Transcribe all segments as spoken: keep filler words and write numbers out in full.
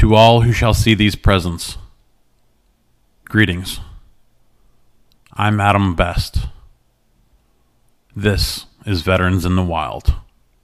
To all who shall see these presents, greetings. I'm Adam Best. This is Veterans in the Wild.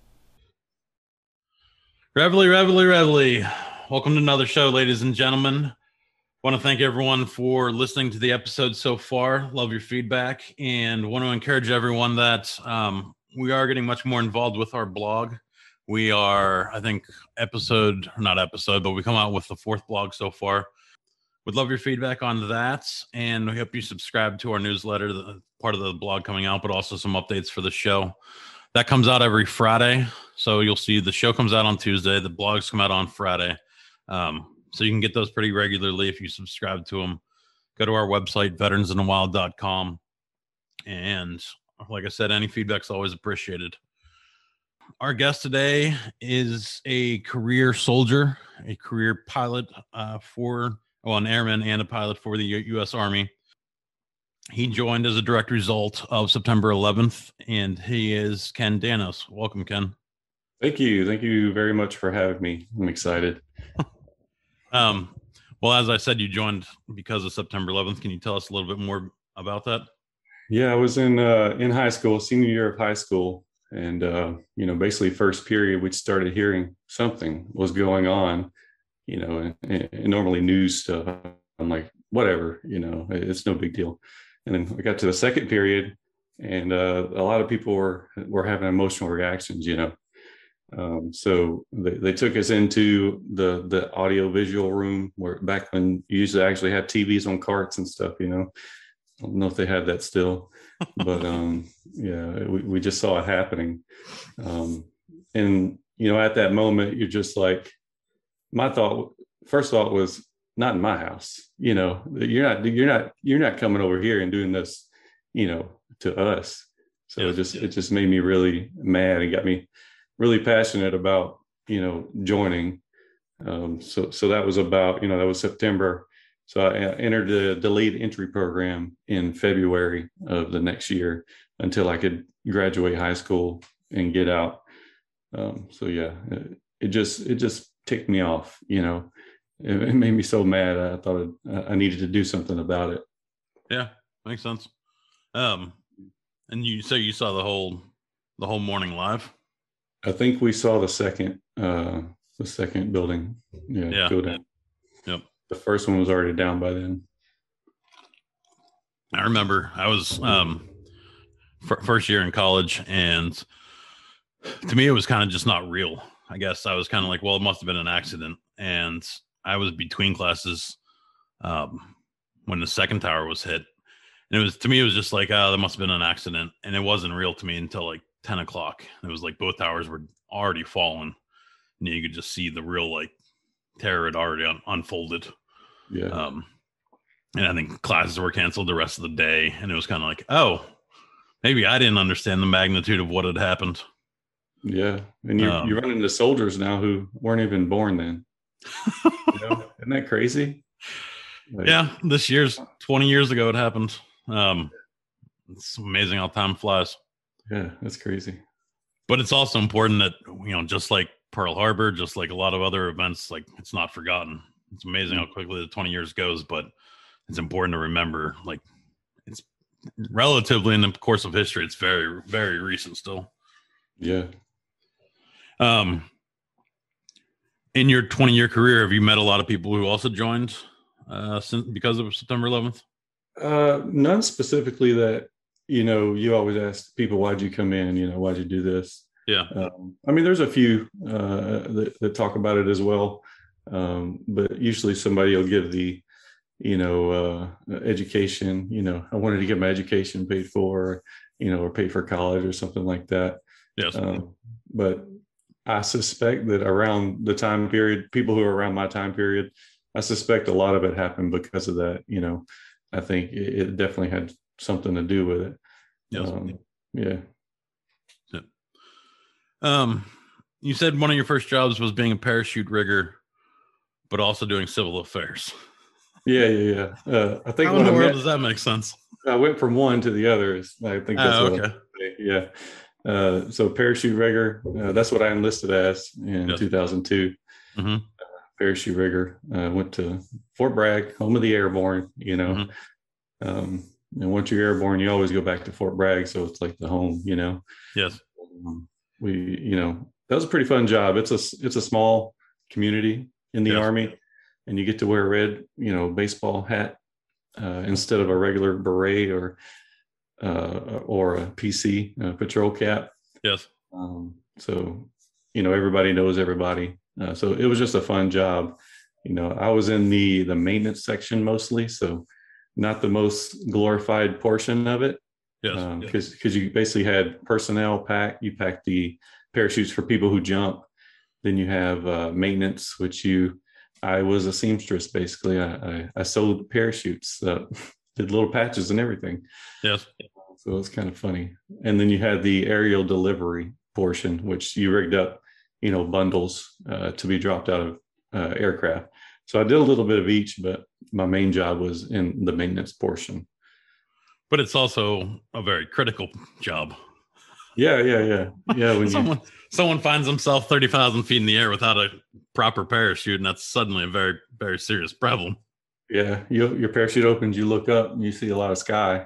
Reveille, reveille, reveille. Welcome to another show, ladies and gentlemen. Want to thank everyone for listening to the episode so far. Love your feedback, and want to encourage everyone that um, we are getting much more involved with our blog. We are, I think, episode, not episode, but we come out with the fourth blog so far. Would love your feedback on that, and we hope you subscribe to our newsletter, the part of the blog coming out, but also some updates for the show. That comes out every Friday, so you'll see the show comes out on Tuesday. The blogs come out on Friday, um, so you can get those pretty regularly if you subscribe to them. Go to our website, veterans in the wild dot com, and like I said, any feedback's always appreciated. Our guest today is a career soldier, a career pilot uh, for, well, an airman and a pilot for the U S Army. He joined as a direct result of September eleventh, and he is Ken Danos. Welcome, Ken. Thank you. Thank you very much for having me. I'm excited. um, well, as I said, you joined because of September eleventh. Can you tell us a little bit more about that? Yeah, I was in uh, in high school, senior year of high school. And, uh, you know, basically first period, we started hearing something was going on, you know, and, and normally news stuff. I'm like, whatever, you know, it's no big deal. And then we got to the second period, and uh, a lot of people were were having emotional reactions, you know. Um, so they, they took us into the the audio visual room, where back when you used to actually have T Vs on carts and stuff, you know. I don't know if they have that still, but um, yeah, we, we just saw it happening. Um, and, you know, at that moment, you're just like, my thought, first thought was, not in my house. You know, you're not, you're not, you're not coming over here and doing this, you know, to us. So Yeah, it just, yeah. it just made me really mad and got me really passionate about, you know, joining. Um, so, so that was about, you know, that was September. So I entered the delayed entry program in February of the next year until I could graduate high school and get out. Um, so yeah, it, it just it just ticked me off. You know, it, it made me so mad. I thought it, I needed to do something about it. Yeah, makes sense. Um, and you say you saw the whole the whole morning live? I think we saw the second uh, the second building. Yeah, Yeah. go down. Yep. The first one was already down by then. I remember I was um, f- first year in college, and to me, it was kind of just not real. I guess I was kind of like, well, it must have been an accident. And I was between classes um, when the second tower was hit. And it was, to me, it was just like, oh, that must have been an accident. And it wasn't real to me until like ten o'clock. It was like both towers were already fallen. And you could just see the real like terror had already un- unfolded. Yeah. Um, and I think classes were canceled the rest of the day. And it was kind of like, oh, maybe I didn't understand the magnitude of what had happened. Yeah. And you're, um, you're running into soldiers now who weren't even born then. You know? Isn't that crazy? Like, yeah. This year's twenty years ago it happened. Um, it's amazing how time flies. Yeah, that's crazy. But it's also important that, you know, just like Pearl Harbor, just like a lot of other events, like it's not forgotten. It's amazing mm-hmm. how quickly the twenty years goes, but it's important to remember, like it's relatively in the course of history, it's very, very recent still. Yeah. Um, in your twenty year career, have you met a lot of people who also joined uh, since, because of September eleventh? Uh, none specifically that, you know, you always ask people, why'd you come in? You know, why'd you do this? Yeah. Um, I mean, there's a few uh, that, that talk about it as well. Um, but usually somebody will give the, you know, uh, education, you know, I wanted to get my education paid for, you know, or paid for college or something like that. Yes. Um, but I suspect that around the time period, people who are around my time period, I suspect a lot of it happened because of that. You know, I think it, it definitely had something to do with it. Yes. Um, yeah. yeah. Um, you said one of your first jobs was being a parachute rigger, but also doing civil affairs. Yeah, yeah, yeah. Uh, I think how in the I world met, does that make sense? I went from one to the other. I think that's oh, what okay. I, yeah. Uh, so parachute rigger, uh, that's what I enlisted as in yes. two thousand two. Mm-hmm. Uh, parachute rigger. Uh, went to Fort Bragg, home of the airborne, you know. Mm-hmm. Um, and once you're airborne, you always go back to Fort Bragg. So it's like the home, you know. Yes. Um, we, you know, that was a pretty fun job. It's a, it's a small community in the Yes. Army, and you get to wear a red, you know, baseball hat uh, instead of a regular beret or, uh, or a P C, a patrol cap. Yes. Um, so, you know, everybody knows everybody. Uh, so it was just a fun job. You know, I was in the the maintenance section mostly, so not the most glorified portion of it. Yes. Because um, yes. because you basically had personnel pack. You packed the parachutes for people who jump. Then you have uh, maintenance, which you. I was a seamstress basically. I I, I sewed parachutes, uh, did little patches and everything. Yes. So it's kind of funny. And then you had the aerial delivery portion, which you rigged up, you know, bundles uh, to be dropped out of uh, aircraft. So I did a little bit of each, but my main job was in the maintenance portion. But it's also a very critical job. Yeah, yeah, yeah, yeah. When someone you, someone finds himself thirty thousand feet in the air without a proper parachute, and that's suddenly a very, very serious problem. Yeah, you, your parachute opens, you look up, and you see a lot of sky.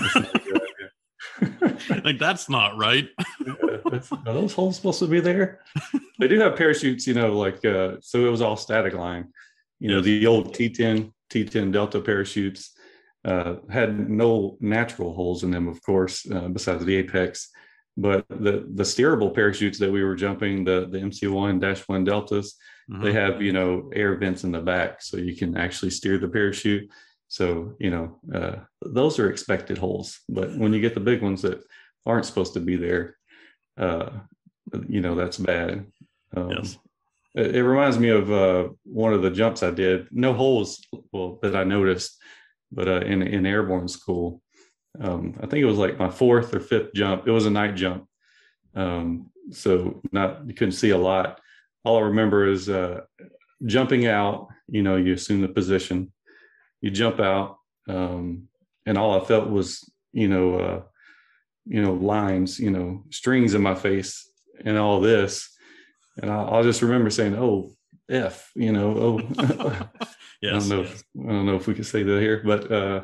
Like, that's not right. Yeah, are those holes supposed to be there? They do have parachutes, you know, like uh, so it was all static line. You know, yes. the old T ten T ten Delta parachutes uh, had no natural holes in them, of course, uh, besides the apex. But the the steerable parachutes that we were jumping, the the M C one dash one Deltas, mm-hmm. they have, you know, air vents in the back, so you can actually steer the parachute. So, you know, uh, those are expected holes. But when you get the big ones that aren't supposed to be there, uh, you know, that's bad. Um, yes. It, it reminds me of uh, one of the jumps I did. No holes, well, that I noticed, but uh, in in airborne school, um, I think it was like my fourth or fifth jump. It was a night jump, um, so not you couldn't see a lot. All I remember is uh, jumping out. You know, you assume the position, you jump out, um, and all I felt was, you know, uh, you know, lines, you know, strings in my face, and all this. And I'll, I'll just remember saying, "Oh, F," you know. Oh, yes, I don't know. Yes. If, I don't know if we can say that here, but uh,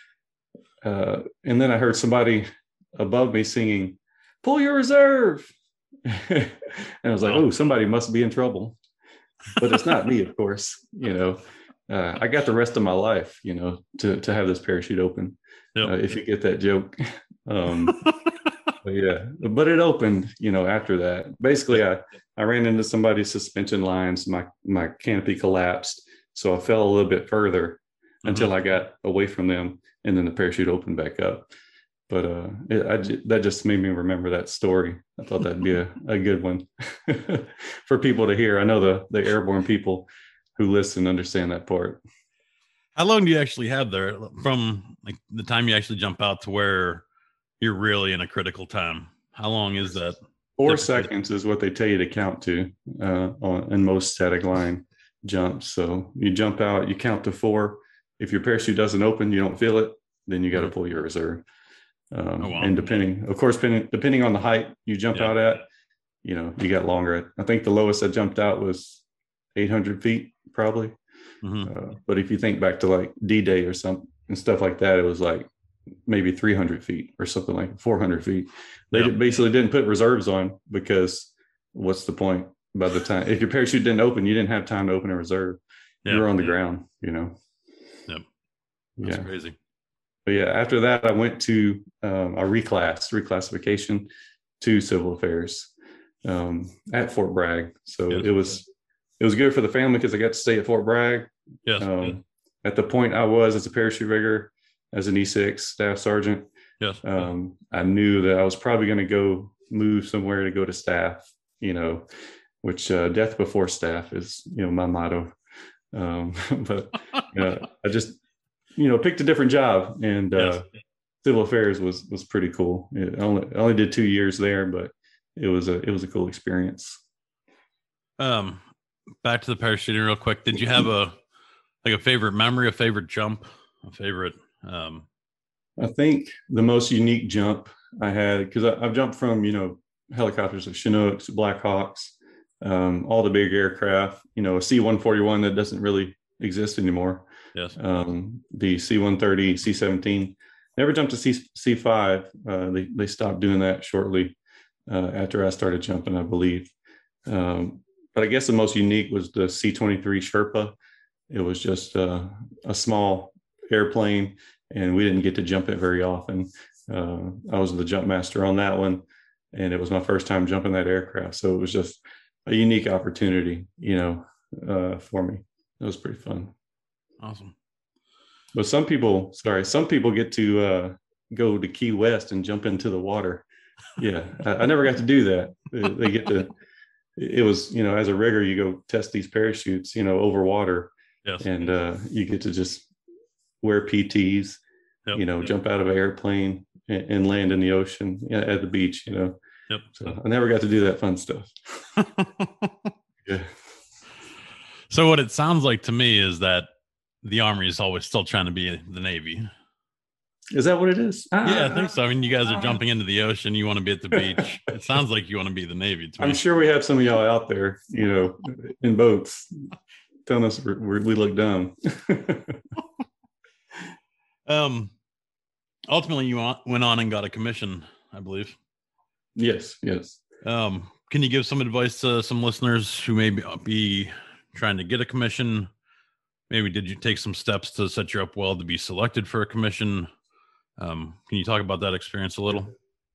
uh, and then I heard somebody above me singing, "Pull your reserve," and I was like, "Oh, somebody must be in trouble," but it's not me, of course. You know, uh, I got the rest of my life, you know, to to have this parachute open. Yep. Uh, if you get that joke. Um, But yeah, but it opened, you know, after that. Basically, I, I ran into somebody's suspension lines. My my canopy collapsed. So I fell a little bit further mm-hmm. until I got away from them. And then the parachute opened back up. But uh, it, I, that just made me remember that story. I thought that'd be a, a good one for people to hear. I know the, the airborne people who listen understand that part. How long do you actually have there from like the time you actually jump out to where you're really in a critical time? How long is that? Four typically? Seconds is what they tell you to count to uh, on in most static line jumps. So you jump out, you count to four. If your parachute doesn't open, you don't feel it, then you got to pull your reserve. Um, oh, wow. And depending, of course, depending, depending on the height you jump yeah. out at, you know, you got longer. I think the lowest I jumped out was eight hundred feet, probably. Mm-hmm. Uh, but if you think back to like D-Day or something and stuff like that, it was like maybe three hundred feet or something like four hundred feet. They yep. basically didn't put reserves on because what's the point? By the time, if your parachute didn't open, you didn't have time to open a reserve. Yep. You were on the yep. ground, you know? Yep. That's yeah. crazy. But yeah, after that, I went to um, a reclass, reclassification to civil affairs um, at Fort Bragg. So yes. it was, it was good for the family because I got to stay at Fort Bragg. Yes. Um, yes. At the point I was as a parachute rigger, as an E six staff sergeant, yes. um, I knew that I was probably going to go move somewhere to go to staff, you know, which uh, death before staff is, you know, my motto. Um, but uh, I just, you know, picked a different job, and uh, yes. civil affairs was was pretty cool. It only I only did two years there, but it was a it was a cool experience. Um, back to the parachuting real quick. Did you have a like a favorite memory, a favorite jump, a favorite? Um, I think the most unique jump I had, because I've jumped from, you know, helicopters of Chinooks, Blackhawks, um, all the big aircraft, you know, a C one forty-one that doesn't really exist anymore. Yes. Um, the C one thirty, C seventeen, never jumped to C, C5. Uh, they, they stopped doing that shortly uh, after I started jumping, I believe. Um, but I guess the most unique was the C twenty-three Sherpa. It was just uh, a small airplane, and we didn't get to jump it very often. Uh, I was the jump master on that one, and it was my first time jumping that aircraft. So it was just a unique opportunity, you know, uh, for me. It was pretty fun. Awesome. But some people, sorry, some people get to uh, go to Key West and jump into the water. Yeah, I, I never got to do that. They get to, it was, you know, as a rigger, you go test these parachutes, you know, over water. Yes. And uh, you get to just wear P Ts, yep. you know, yep. jump out of an airplane and, and land in the ocean at the beach, you know. Yep. So I never got to do that fun stuff. Yeah. So what it sounds like to me is that the Army is always still trying to be the Navy. Is that what it is? Yeah, I think so. I mean, you guys are jumping into the ocean. You want to be at the beach. It sounds like you want to be the Navy to me. I'm sure we have some of y'all out there, you know, in boats telling us we're, we're, we look dumb. um, ultimately, you went on and got a commission, I believe. Yes, yes. Um, can you give some advice to some listeners who may be trying to get a commission? Maybe did you take some steps to set you up well to be selected for a commission? Um, can you talk about that experience a little?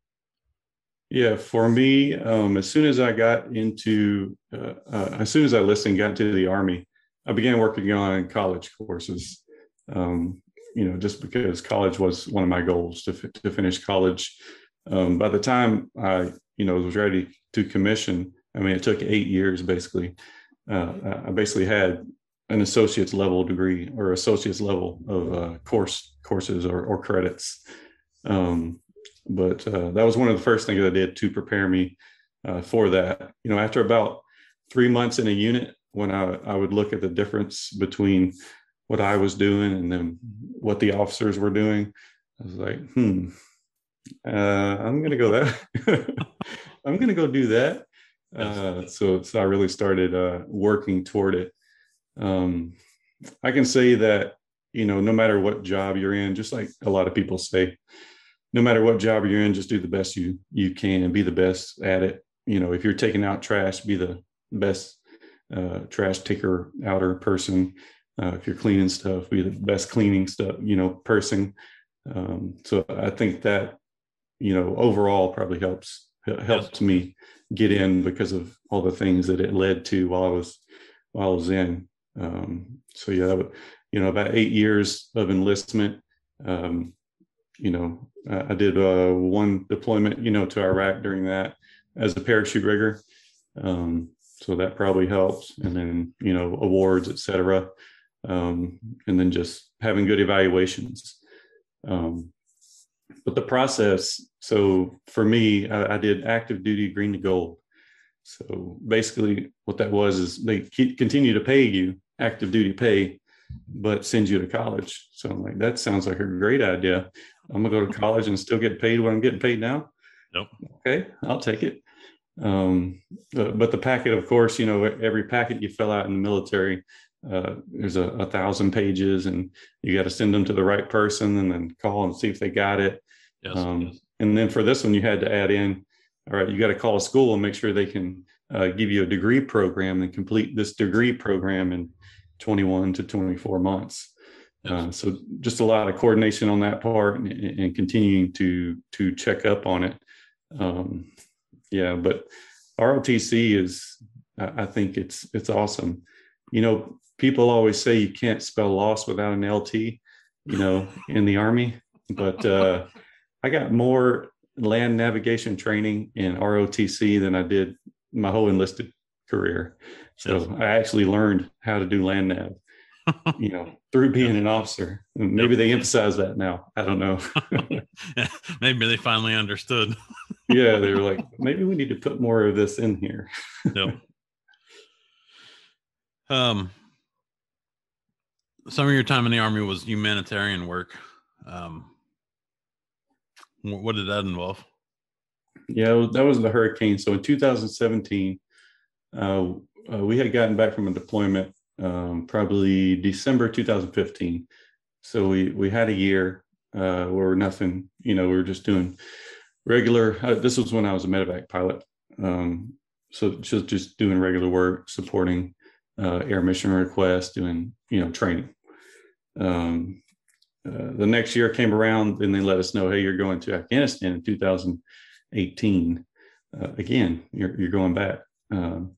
Yeah, for me, um, as soon as I got into, uh, uh, as soon as I listened, got into the Army, I began working on college courses. Um, you know, just because college was one of my goals to f- to finish college. Um, by the time I, you know, was ready to commission, I mean, it took eight years basically. Uh, I basically had an associate's level degree or associate's level of uh, course courses or, or credits. Um, but uh, that was one of the first things I did to prepare me uh, for that. You know, after about three months in a unit, when I, I would look at the difference between what I was doing and then what the officers were doing, I was like, hmm, uh, I'm going to go that. I'm going to go do that. Uh, so, so I really started uh, working toward it. Um, I can say that, you know, no matter what job you're in, just like a lot of people say, no matter what job you're in, just do the best you you can and be the best at it. You know, if you're taking out trash, be the best uh, trash taker outer person. Uh, if you're cleaning stuff, be the best cleaning stuff, you know, person. Um, so I think that, you know, overall probably helps helped yes. me get in because of all the things that it led to while I was while I was in. Um, so yeah, you know, about eight years of enlistment. Um, you know, I did uh, one deployment, you know, to Iraq during that as a parachute rigger. Um, so that probably helps. And then, you know, awards, et cetera. Um, and then just having good evaluations. Um, but the process, so for me, I, I did active duty green to gold. So basically what that was is they keep, continue to pay you active duty pay, but send you to college. So I'm like, that sounds like a great idea. I'm gonna go to college and still get paid what I'm getting paid now. Nope. Okay, I'll take it. Um, but, but the packet, of course, you know, every packet you fill out in the military, uh, there's a, a thousand pages, and you got to send them to the right person, and then call and see if they got it. Yes, um, yes. And then for this one, you had to add in, all right, you got to call a school and make sure they can uh, give you a degree program and complete this degree program in twenty-one to twenty-four months. Yes. Uh, so just a lot of coordination on that part, and, and continuing to to check up on it. Um, yeah, but R O T C is, I think it's it's awesome. You know, people always say you can't spell loss without an L T, you know, in the Army, but uh, I got more land navigation training in R O T C than I did my whole enlisted career. So yes. I actually learned how to do land nav, you know, through being an officer. Maybe yep. they emphasize that now. I don't know. Yeah, maybe they finally understood. Yeah, they were like, maybe we need to put more of this in here. Yep. Um, some of your time in the Army was humanitarian work. Um, what did that involve? Yeah, that was the hurricane. So in two thousand seventeen, Uh, uh, we had gotten back from a deployment um, probably December two thousand fifteen. So we we had a year uh, where nothing, you know, we were just doing regular. Uh, this was when I was a medevac pilot, um, so just just doing regular work, supporting uh, air mission requests, doing you know training. Um, uh, the next year came around, and they let us know, hey, you're going to Afghanistan in two thousand eighteen. Uh, again, you're you're going back. Um,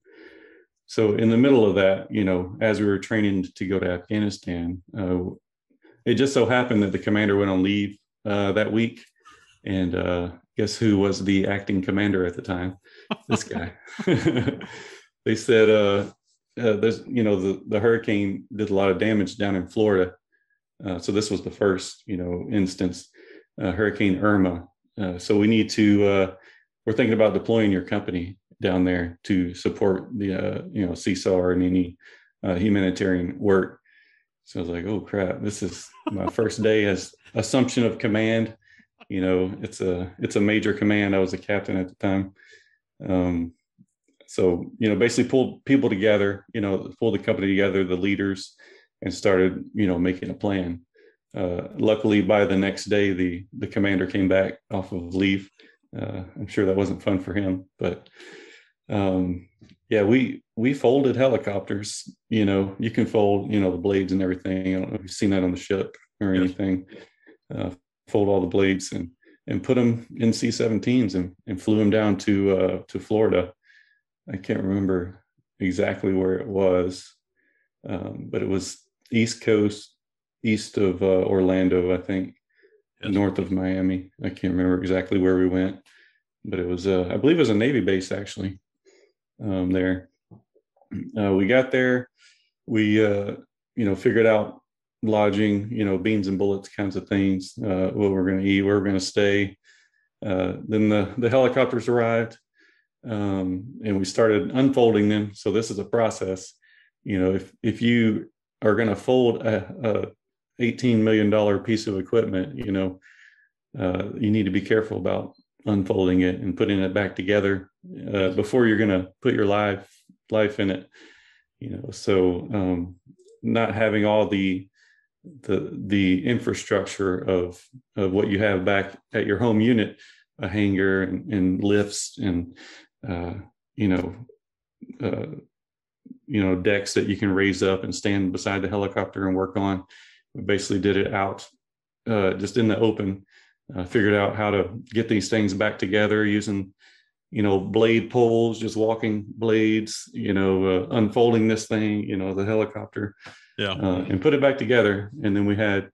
so in the middle of that, you know, as we were training to go to Afghanistan, uh, it just so happened that the commander went on leave uh, that week, and uh, guess who was the acting commander at the time? This guy. They said, uh, uh, "There's, you know, the the hurricane did a lot of damage down in Florida, uh, so this was the first, you know, instance, uh, Hurricane Irma. Uh, so we need to. Uh, we're thinking about deploying your company down there to support the, uh, you know, C S A R and any uh, humanitarian work." So I was like, oh crap, this is my first day as assumption of command. You know, it's a it's a major command. I was a captain at the time. Um, so, you know, basically pulled people together, you know, pulled the company together, the leaders, and started, you know, making a plan. Uh, luckily, by the next day, the the commander came back off of leave. Uh, I'm sure that wasn't fun for him, but um, yeah, we we folded helicopters. You know, you can fold, you know, the blades and everything. I don't know if you've seen that on the ship or anything. Uh, fold all the blades and and put them in C seventeens and, and flew them down to uh, to Florida. I can't remember exactly where it was, um, but it was East Coast, east of uh, Orlando, I think, yes. North of Miami. I can't remember exactly where we went, but it was, uh, I believe it was a Navy base actually um, there. Uh, we got there, we, uh, you know, figured out lodging, you know, beans and bullets kinds of things, uh, what we're going to eat, where we're going to stay. Uh, then the, the helicopters arrived, um, and we started unfolding them. So this is a process. You know, if if you are going to fold a, a eighteen million dollars piece of equipment, you know, uh, you need to be careful about unfolding it and putting it back together uh, before you're going to put your life life in it. You know, so um, not having all the the the infrastructure of of what you have back at your home unit, a hangar and, and lifts and uh, you know uh, you know decks that you can raise up and stand beside the helicopter and work on. We basically did it out uh, just in the open. Uh, figured out how to get these things back together using you know blade poles, just walking blades, you know uh, unfolding this thing, you know the helicopter. Yeah, uh, and put it back together. And then we had,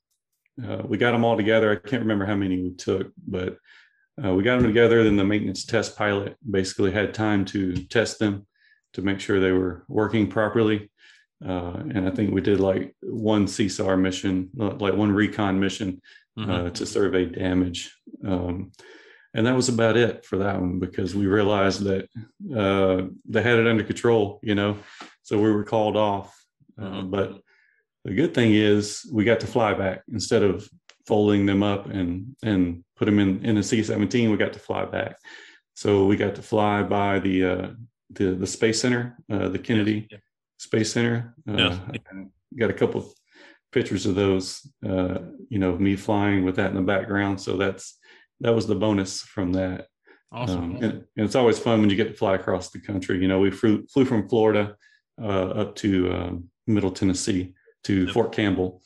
uh, we got them all together. I can't remember how many we took, but uh, we got them together. Then the maintenance test pilot basically had time to test them to make sure they were working properly. Uh, and I think we did like one C S A R mission, like one recon mission uh, mm-hmm. to survey damage. Um, and that was about it for that one, because we realized that uh, they had it under control, you know, so we were called off. Uh, but the good thing is we got to fly back instead of folding them up and and put them in in a C seventeen. We got to fly back, so we got to fly by the uh, the the Space Center, uh, the Kennedy yeah. Space Center. Uh, yeah. Got a couple of pictures of those. Uh, you know, me flying with that in the background. So that's that was the bonus from that. Awesome. Um, and, and it's always fun when you get to fly across the country. You know, we flew flew from Florida uh, up to um, Middle Tennessee to yep. Fort Campbell.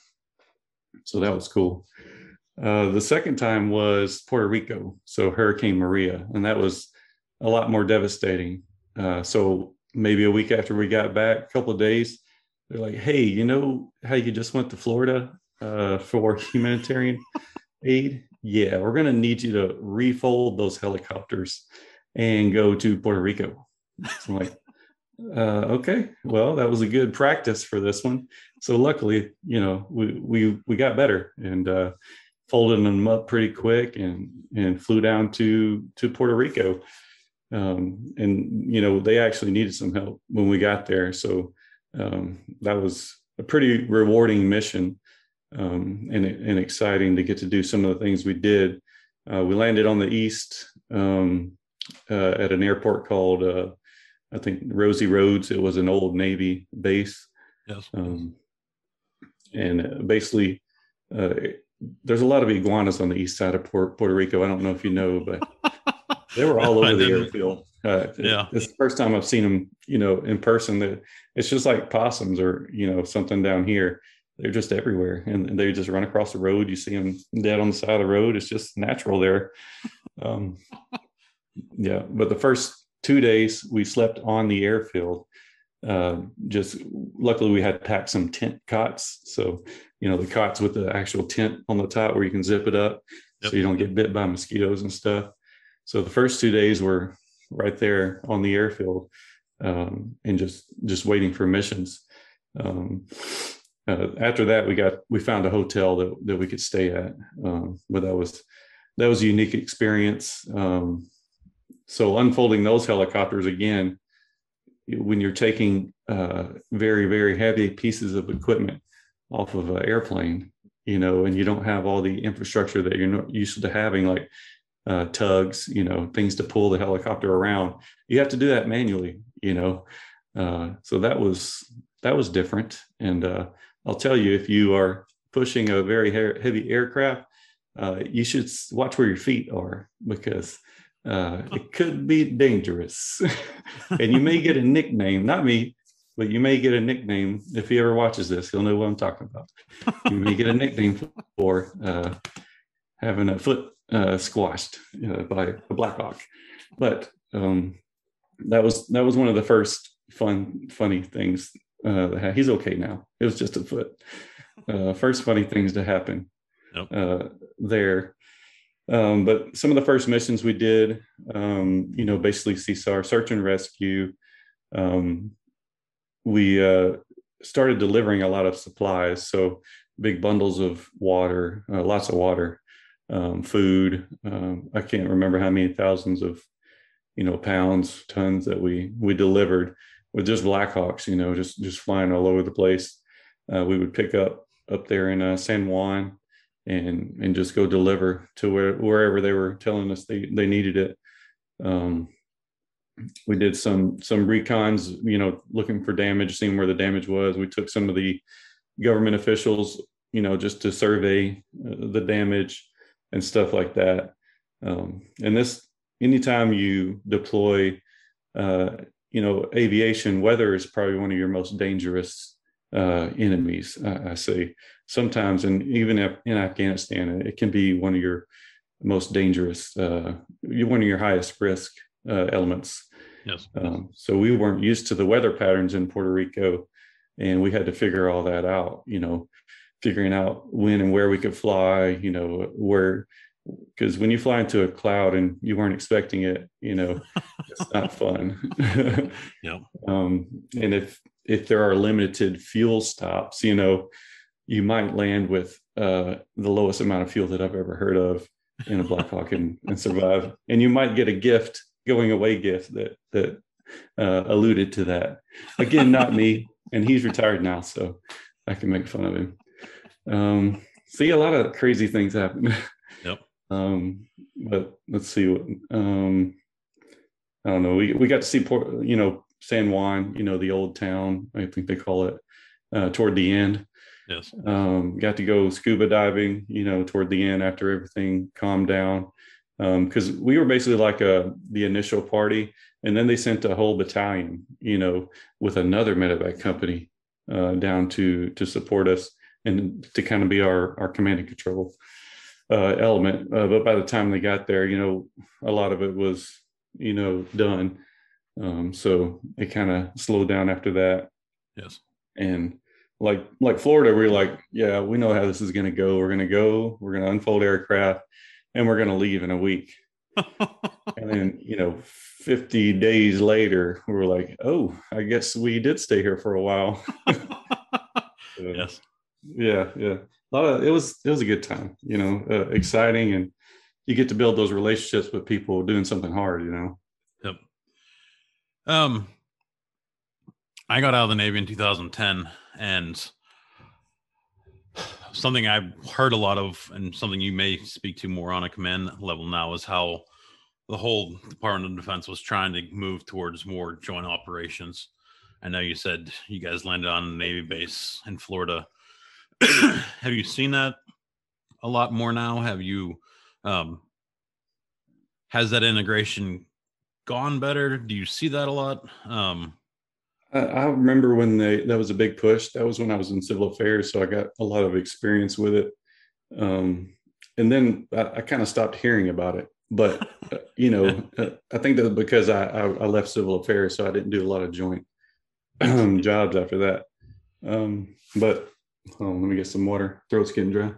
So that was cool. Uh, the second time was Puerto Rico. So Hurricane Maria, and that was a lot more devastating. Uh, so maybe a week after we got back, a couple of days, they're like, hey, you know how you just went to Florida uh, for humanitarian aid? Yeah, we're going to need you to refold those helicopters and go to Puerto Rico. So I'm like, Uh, okay, well, that was a good practice for this one. So luckily, you know, we we we got better and uh, folded them up pretty quick and and flew down to to Puerto Rico. Um, and you know, they actually needed some help when we got there. So um, that was a pretty rewarding mission um, and and exciting to get to do some of the things we did. Uh, we landed on the east um, uh, at an airport called. Uh, I think Rosie Roads. It was an old Navy base. Yes. Um, and basically, uh, there's a lot of iguanas on the east side of Puerto Rico. I don't know if you know, but they were all over the airfield. Uh, yeah, it's the first time I've seen them, you know, in person. That it's just like possums or you know something down here. They're just everywhere, and they just run across the road. You see them dead on the side of the road. It's just natural there. Um, yeah, but the first two days we slept on the airfield. Uh, just luckily we had packed some tent cots, so you know the cots with the actual tent on the top where you can zip it up, yep. So you don't get bit by mosquitoes and stuff. So the first two days were right there on the airfield, um, and just just waiting for missions. Um, uh, after that, we got we found a hotel that that we could stay at, um, but that was that was a unique experience. Um, so unfolding those helicopters again, when you're taking uh, very very heavy pieces of equipment off of an airplane, you know, and you don't have all the infrastructure that you're not used to having, like uh, tugs, you know, things to pull the helicopter around. You have to do that manually, you know. Uh, so that was that was different. And uh, I'll tell you, if you are pushing a very heavy aircraft, uh, you should watch where your feet are, because uh, it could be dangerous. And you may get a nickname, not me, but you may get a nickname. If he ever watches this, he'll know what I'm talking about. You may get a nickname for uh, having a foot uh, squashed uh, by a Black Hawk. But um, that was that was one of the first fun, funny things. Uh, he's okay now. It was just a foot. Uh, first funny things to happen yep. uh, there. Um, but some of the first missions we did, um, you know, basically C S A R, search and rescue. Um, we uh, started delivering a lot of supplies. So big bundles of water, uh, lots of water, um, food. Um, I can't remember how many thousands of, you know, pounds, tons that we we delivered with just Blackhawks, you know, just just flying all over the place. Uh, we would pick up up there in uh, San Juan and and just go deliver to where wherever they were telling us they they needed it. Um, we did some some recons, you know, looking for damage, seeing where the damage was. We took some of the government officials, you know, just to survey uh, the damage and stuff like that. Um, and this, anytime you deploy, uh, you know, aviation, weather is probably one of your most dangerous uh, enemies. I, I say sometimes, and even in Afghanistan, it can be one of your most dangerous, uh, one of your highest risk uh, elements. Yes. Um, so we weren't used to the weather patterns in Puerto Rico, and we had to figure all that out, you know, figuring out when and where we could fly, you know, where, because when you fly into a cloud and you weren't expecting it, you know, it's not fun. Yeah. Um, and if, if there are limited fuel stops, you know, you might land with uh, the lowest amount of fuel that I've ever heard of in a Black Hawk and, and survive. And you might get a gift, going away gift that, that uh, alluded to that. Again, not me. And he's retired now, so I can make fun of him. Um, see, a lot of crazy things happen. Yep. Um, but let's see what, um, I don't know. We, we got to see, Port, you know, San Juan, you know, the old town, I think they call it, uh, toward the end. Yes. Um, got to go scuba diving, you know, toward the end after everything calmed down. Um, cause we were basically like a, the initial party, and then they sent a whole battalion, you know, with another medevac company, uh, down to, to support us and to kind of be our, our command and control, uh, element. Uh, but by the time they got there, you know, a lot of it was, you know, done. Um, so it kind of slowed down after that. Yes. And like, like Florida, we we're like, yeah, we know how this is going to go. We're going to go, we're going to unfold aircraft, and we're going to leave in a week. And then, you know, fifty days later, we were like, oh, I guess we did stay here for a while. So, yes. Yeah. Yeah. A lot of, it was, it was a good time, you know, uh, exciting. And you get to build those relationships with people doing something hard, you know? Yep. Um, I got out of the Navy in two thousand ten, and something I've heard a lot of, and something you may speak to more on a command level now, is how the whole Department of Defense was trying to move towards more joint operations. I know you said you guys landed on a Navy base in Florida. Have you seen that a lot more now? Have you, um, has that integration gone better? Do you see that a lot? Um, I, I remember when they, that was a big push. That was when I was in civil affairs. So I got a lot of experience with it. Um, and then I, I kind of stopped hearing about it. But, uh, you know, uh, I think that because I, I, I left civil affairs, so I didn't do a lot of joint um, jobs after that. Um, but hold on, let me get some water. Throat's getting dry.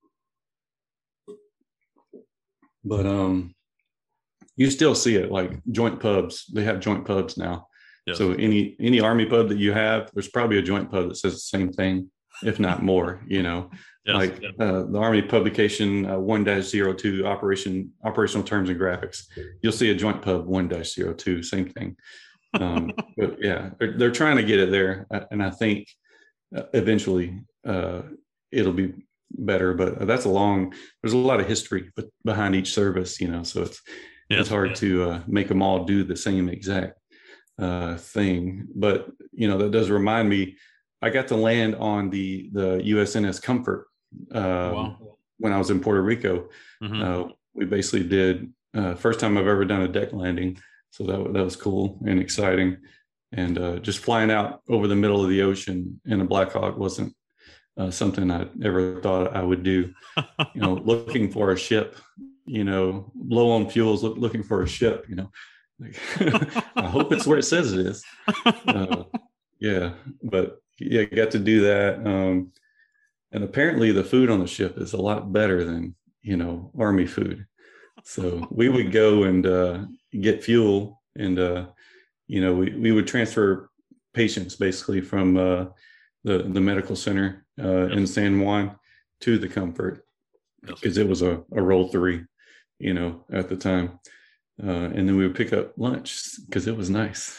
But um, you still see it, like joint pubs. They have joint pubs now. Yes. So any any Army pub that you have, there's probably a joint pub that says the same thing, if not more. You know. Yes, like yeah. uh, the Army publication uh, one dash zero two operation operational terms and graphics. You'll see a joint pub one dash zero two, same thing. Um, but yeah, they're, they're trying to get it there, and I think uh, eventually uh, it'll be better. But that's a long. There's a lot of history behind each service, you know. So it's yes, it's hard yeah. to uh, make them all do the same exact uh, thing. But you know, that does remind me. I got to land on the the U S N S Comfort. Uh, wow. When I was in Puerto Rico. Mm-hmm. uh, we basically did uh, first time I've ever done a deck landing, so that that was cool and exciting. And uh, just flying out over the middle of the ocean in a Black Hawk wasn't uh, something I ever thought I would do. You know, looking for a ship, you know, low on fuels, look, looking for a ship. You know, like, I hope it's where it says it is. Uh, yeah, but yeah, got to do that. Um, And apparently the food on the ship is a lot better than, you know, Army food. So we would go and uh, get fuel and, uh, you know, we, we would transfer patients basically from uh, the, the medical center uh, yep. in San Juan to the Comfort because it was a, a roll three, you know, at the time. Uh, and then we would pick up lunch because it was nice.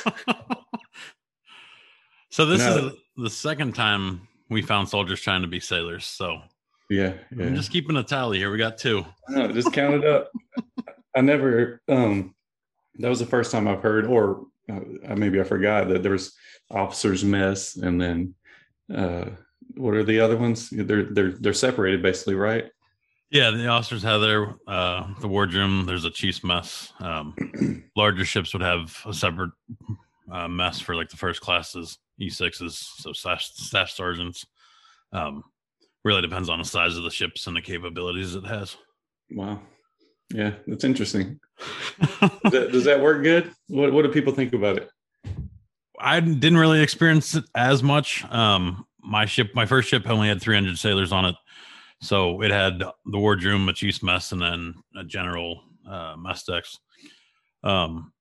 So this now, is the second time we found soldiers trying to be sailors. So yeah, yeah. I'm just keeping a tally here. We got two. No, just count it up. I never, um, that was the first time I've heard, or uh, maybe I forgot that there was officers mess. And then uh, what are the other ones? They're, they're, they're separated basically, right? Yeah. The officers have their, uh, the wardroom. There's a chief's mess. Um, larger ships would have a separate uh, mess for like the first classes. E sixes, so staff, staff sergeants. Um, really depends on the size of the ships and the capabilities it has. Wow. Yeah, that's interesting. does, that, does that work good? What, what do people think about it? I didn't really experience it as much. Um, my ship, my first ship only had three hundred sailors on it. So it had the wardroom, a chief's mess, and then a general uh, mess decks. Um,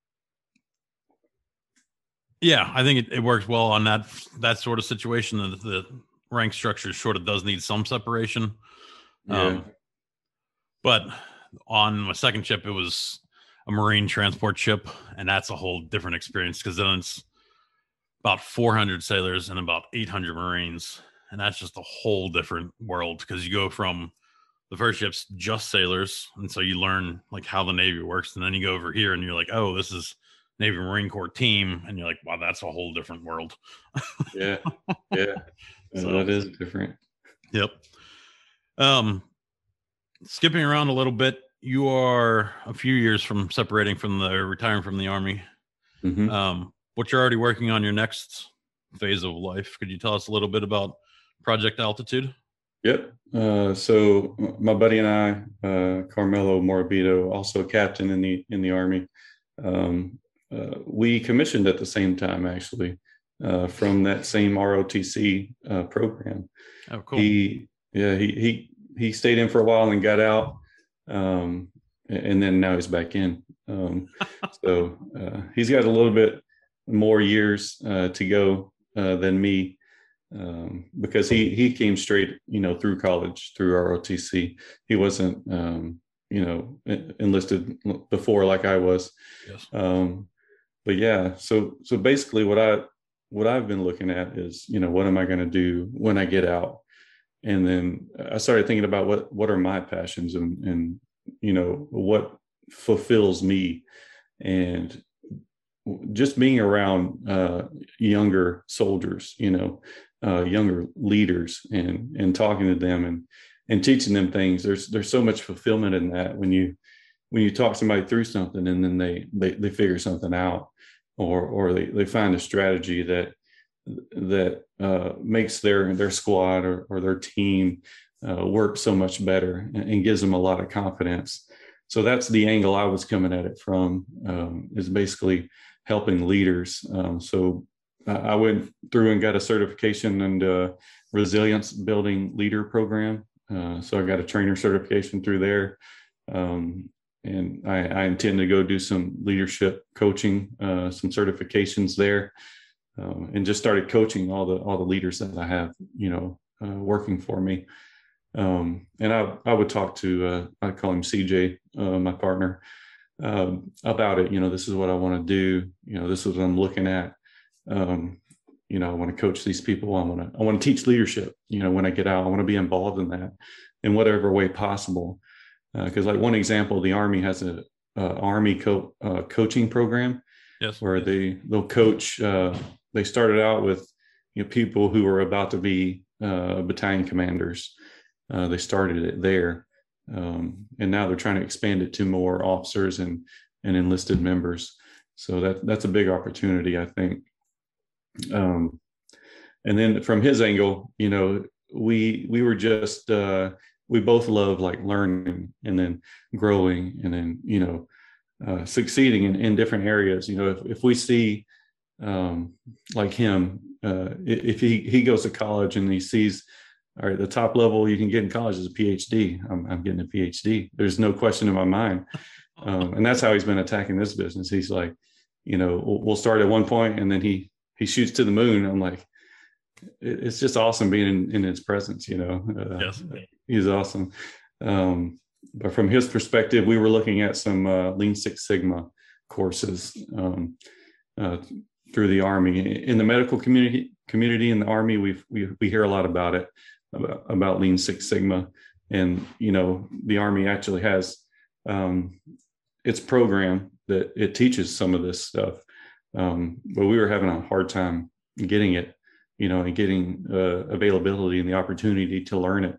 Yeah, I think it, it works well on that that sort of situation. The, the rank structure sort of does need some separation. Yeah. Um, but on my second ship, it was a marine transport ship, and that's a whole different experience because then it's about four hundred sailors and about eight hundred Marines, and that's just a whole different world because you go from the first ship's just sailors, and so you learn like how the Navy works, and then you go over here and you're like, oh, this is Navy Marine Corps team, and you're like, wow, that's a whole different world. yeah, yeah, so that is different. Yep. Um, skipping around a little bit, you are a few years from separating from the retiring from the Army. Mm-hmm. Um, but you're already working on your next phase of life. Could you tell us a little bit about Project Altitude? Yep. Uh, so my buddy and I, uh, Carmelo Morabito, also a captain in the in the Army. Um, Uh, we commissioned at the same time, actually, uh, from that same R O T C uh, program. Oh, cool. He, yeah, he he he stayed in for a while and got out, um, and then now he's back in. Um, so uh, he's got a little bit more years uh, to go uh, than me um, because he he came straight, you know, through college through R O T C. He wasn't, um, you know, enlisted before like I was. Yes. Um, But yeah, so so basically what I what I've been looking at is, you know, what am I going to do when I get out? And then I started thinking about what what are my passions and and you know what fulfills me. And just being around uh, younger soldiers, you know, uh, younger leaders, and and talking to them and and teaching them things. There's there's so much fulfillment in that when you when you talk somebody through something and then they they they figure something out, or or they they find a strategy that that uh, makes their their squad or, or their team uh, work so much better, and, and gives them a lot of confidence. So that's the angle I was coming at it from, um, is basically helping leaders. Um, so I went through and got a certification in the resilience building leader program. Uh, so I got a trainer certification through there. Um, and I, I intend to go do some leadership coaching, uh, some certifications there, um, and just started coaching all the all the leaders that I have, you know, uh, working for me. Um, and I, I would talk to, uh, I call him C J, uh, my partner, um, about it. You know, this is what I want to do. You know, this is what I'm looking at. Um, you know, I want to coach these people. I want to, I want to teach leadership. You know, when I get out, I want to be involved in that in whatever way possible. Because, uh, like one example, the Army has a, a Army co- uh, coaching program. Yes. Where they they'll coach. Uh, they started out with, you know, people who are about to be uh, battalion commanders. Uh, they started it there, um, and now they're trying to expand it to more officers and and enlisted members. So that that's a big opportunity, I think. Um, and then from his angle, you know, we we were just uh, we both love like learning and then growing and then, you know, uh, succeeding in, in different areas. You know, if if we see um, like him, uh, if he he goes to college and he sees, all right, the top level you can get in college is a PhD. I'm, I'm getting a PhD. There's no question in my mind. Um, and that's how he's been attacking this business. He's like, you know, we'll, we'll start at one point and then he, he shoots to the moon. I'm like, it, it's just awesome being in, in his presence, you know. Uh, yes. He's awesome. Um, but from his perspective, we were looking at some uh, Lean Six Sigma courses um, uh, through the Army. In the medical community, community in the Army, we we we hear a lot about it. About, about Lean Six Sigma, and you know, the Army actually has um, its program that it teaches some of this stuff, um, but we were having a hard time getting it, you know, and getting uh, availability and the opportunity to learn it.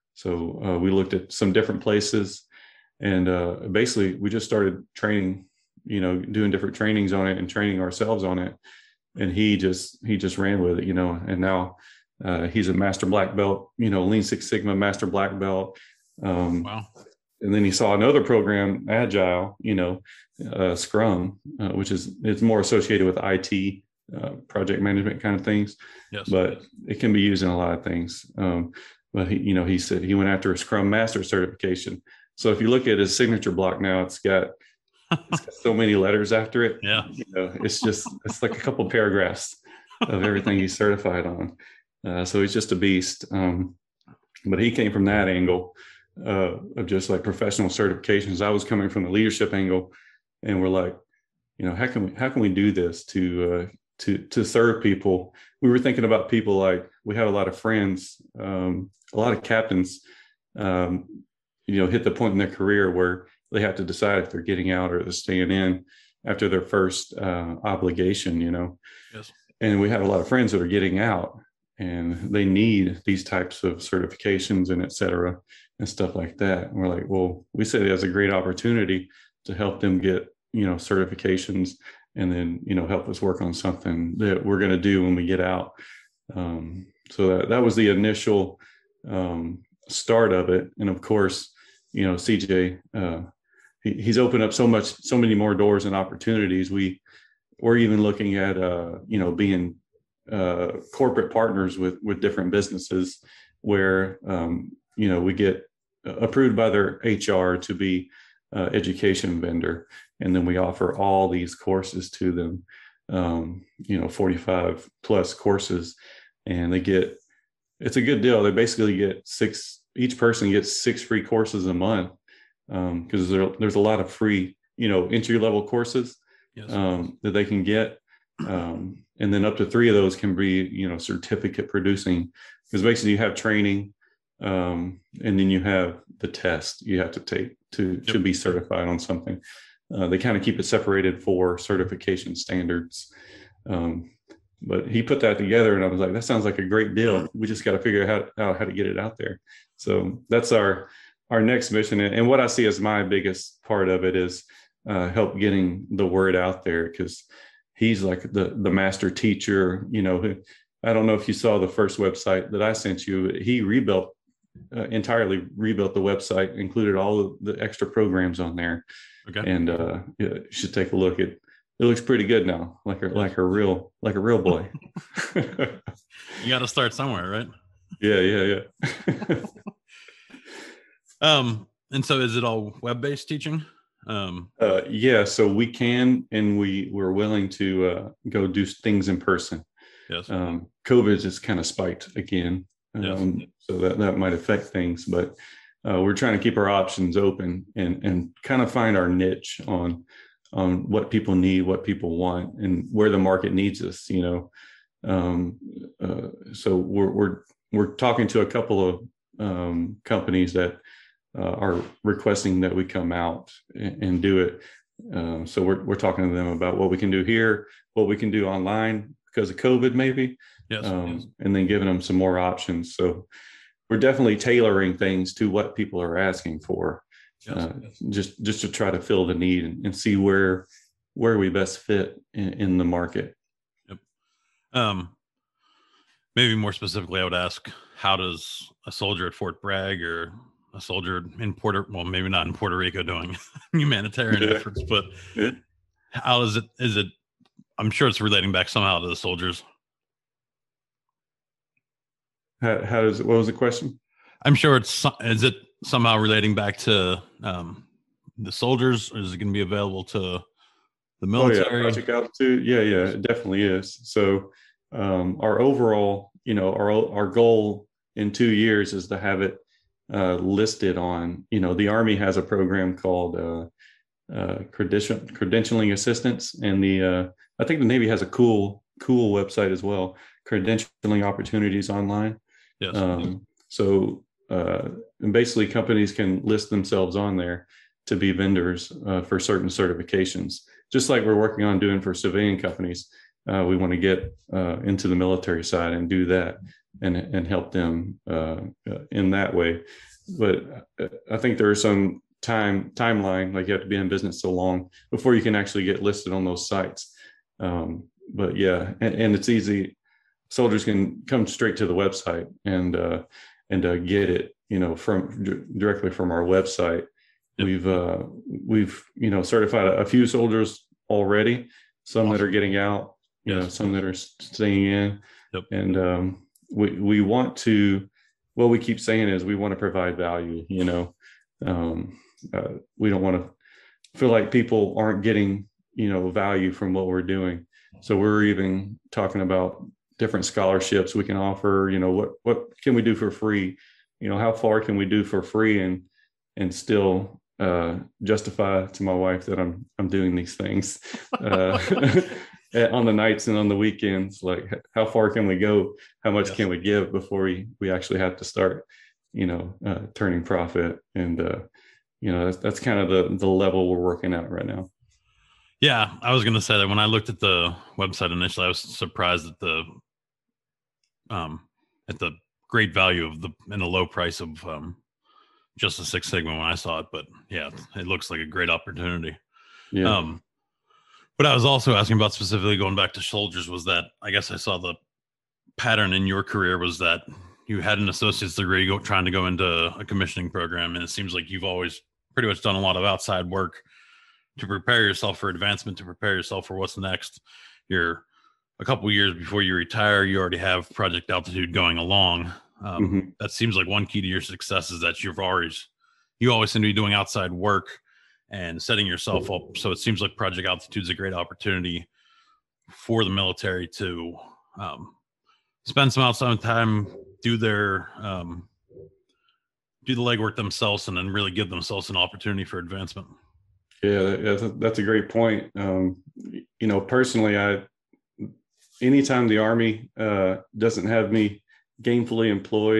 So uh, we looked at some different places, and uh, basically we just started training, you know, doing different trainings on it and training ourselves on it, and he just he just ran with it, you know, and now. Uh, he's a master black belt, you know, Lean Six Sigma master black belt. Um, wow. And then he saw another program, Agile, you know, uh, Scrum, uh, which is, it's more associated with I T, uh, project management kind of things. Yes. But it can be used in a lot of things. Um, but he, you know, he said he went after a Scrum Master certification. So if you look at his signature block now, it's got, it's got so many letters after it. Yeah. You know, it's just, it's like a couple paragraphs of everything he's certified on. Uh, so he's just a beast. Um, but he came from that angle uh, of just like professional certifications. I was coming from the leadership angle, and we're like, you know, how can we how can we do this to uh, to to serve people? We were thinking about people like we have a lot of friends, um, a lot of captains, um, you know, hit the point in their career where they have to decide if they're getting out or they're staying in after their first uh, obligation. You know, yes. And we have a lot of friends that are getting out. And they need these types of certifications and et cetera and stuff like that. And we're like, well, we say that's a great opportunity to help them get, you know, certifications and then, you know, help us work on something that we're going to do when we get out. Um, so that, that was the initial um, start of it. And of course, you know, C J, uh, he, he's opened up so much, so many more doors and opportunities. We, we're even looking at, uh, you know, being uh, corporate partners with, with different businesses where, um, you know, we get approved by their H R to be uh, education vendor. And then we offer all these courses to them, um, you know, forty-five plus courses, and they get, it's a good deal. They basically get six, each person gets six free courses a month. Um, cause there, there's a lot of free, you know, entry level courses yes. um, that they can get. Um, and then up to three of those can be, you know, certificate producing, because basically you have training, Um, and then you have the test you have to take to, Yep. to be certified on something. Uh, they kind of keep it separated for certification standards. Um, but he put that together and I was like, that sounds like a great deal. We just got to figure out how, how to get it out there. So that's our, our next mission. And what I see as my biggest part of it is uh, help getting the word out there, because he's like the, the master teacher. You know, I don't know if you saw the first website that I sent you. He rebuilt, uh, entirely rebuilt the website, included all of the extra programs on there. Okay. And uh, you should take a look at. It looks pretty good now, like a like a real like a real boy. You got to start somewhere, right? Yeah, yeah, yeah. um, and so is it all web-based teaching? Um, uh, yeah, so we can, and we we're willing to uh, go do things in person. Yes. Um, COVID just kind of spiked again, um, yes. So that that might affect things, but uh, we're trying to keep our options open and and kind of find our niche on. on what people need, what people want, and where the market needs us, you know. Um, uh, so we're, we're, we're talking to a couple of um, companies that uh, are requesting that we come out and, and do it. Um, so we're, we're talking to them about what we can do here, what we can do online because of COVID maybe, yes, um, yes. and then giving them some more options. So we're definitely tailoring things to what people are asking for. Yes, uh, yes. just just to try to fill the need and, and see where where we best fit in, in the market. Yep. Um, maybe more specifically, I would ask, how does a soldier at Fort Bragg or a soldier in Puerto, well, maybe not in Puerto Rico doing humanitarian yeah. efforts, but yeah. how is it, is it, I'm sure it's relating back somehow to the soldiers. How, how does it, what was the question? I'm sure it's, is it somehow relating back to um, the soldiers, or is it going to be available to the military? Oh, yeah, Project Altitude. Yeah, yeah, it definitely is. So um, our overall, you know, our our goal in two years is to have it uh, listed on, you know, the Army has a program called uh, uh, credential, credentialing assistance, and the uh, I think the Navy has a cool cool website as well, credentialing opportunities online. Yes. Um, so uh, and basically, companies can list themselves on there to be vendors uh, for certain certifications, just like we're working on doing for civilian companies. Uh, we want to get uh, into the military side and do that and, and help them uh, in that way. But I think there is some time timeline, like you have to be in business so long before you can actually get listed on those sites. Um, but yeah, and, and it's easy. Soldiers can come straight to the website and uh, and uh, get it, you know, from d- directly from our website. Yep. We've uh, we've you know certified a, a few soldiers already, some awesome. that are getting out, you yes. know, some that are staying in, yep. and um, we we want to. What we keep saying is we want to provide value. You know, um, uh, we don't want to feel like people aren't getting you know value from what we're doing. So we're even talking about different scholarships we can offer. You know, what what can we do for free? You know, how far can we do for free and and still uh, justify to my wife that I'm I'm doing these things uh, on the nights and on the weekends. Like, how far can we go? How much yes. can we give before we we actually have to start, you know, uh, turning profit? And uh, you know, that's that's kind of the the level we're working at right now. Yeah, I was going to say that when I looked at the website initially, I was surprised at the um at the great value of the and the low price of um just a Six Sigma when I saw it. But yeah, it looks like a great opportunity. Yeah. Um, but I was also asking about specifically going back to soldiers was that I guess I saw the pattern in your career was that you had an associate's degree go, trying to go into a commissioning program. And it seems like you've always pretty much done a lot of outside work to prepare yourself for advancement, to prepare yourself for what's next. You're a couple of years before you retire, you already have Project Altitude going along. Um, mm-hmm. That seems like one key to your success is that you've always, you always seem to be doing outside work and setting yourself up. So it seems like Project Altitude is a great opportunity for the military to um, spend some outside time, do their, um, do the legwork themselves, and then really give themselves an opportunity for advancement. Yeah, that's a, that's a great point. Um, you know, personally, I, anytime the Army uh, doesn't have me gainfully employed,